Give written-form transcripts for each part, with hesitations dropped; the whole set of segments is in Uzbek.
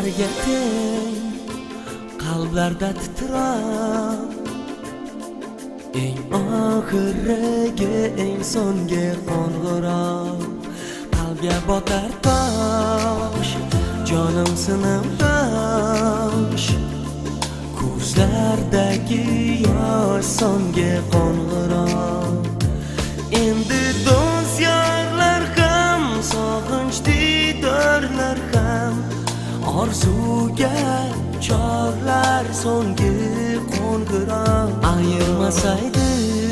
Dillarga teng, qalblarda titrab, eng oxirgi eng so'nggi qo'ng'iroq. Qalbga botar tosh, jonim sinib ko'zlardagi yosh so'nggi qo'ng'iroq. Endi do'st yorlar ham, sog'inch didorlar ham, orzuga chorlar so'nggi qo'ng'iroq. Ayirmasaydi,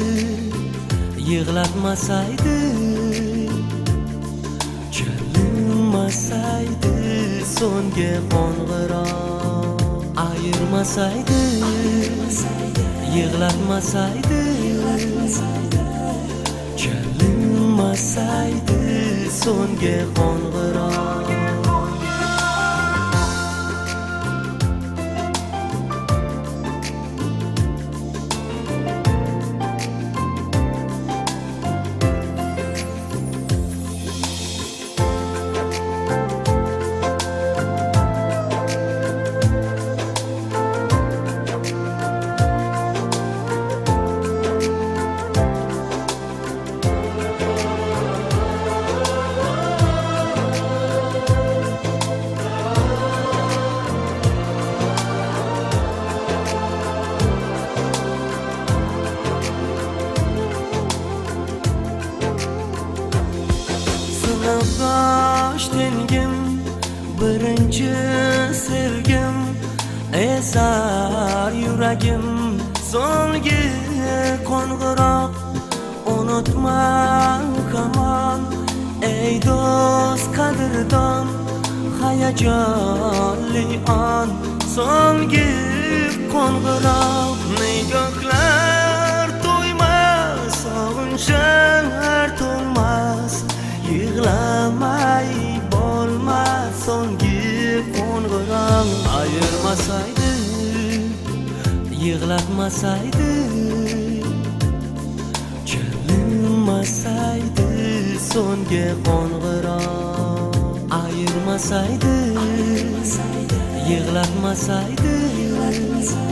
yig'latmasaydi, chalinmasaydi so'nggi qo'ng'iroq. Ayirmasaydi, yig'latmasaydi, chalinmasaydi so'nggi qo'ng'iroq. Bosh tengim, birinchi sevgim, esar yuragim so'nggi qo'ng'iroq. Unutma hamon ey do'st qadrdon, hayajonli on so'nggi qo'ng'iroq. Nigohlar to'ymas, sog'inchlar to'lmas, yig'lamay bo'lmas so'nggi qo'ng'iroq. Ayirmasaydi, yig'latmasaydi, chalinmasaydi so'nggi qo'ng'iroq. Ayirmasaydi, yig'latmasaydi,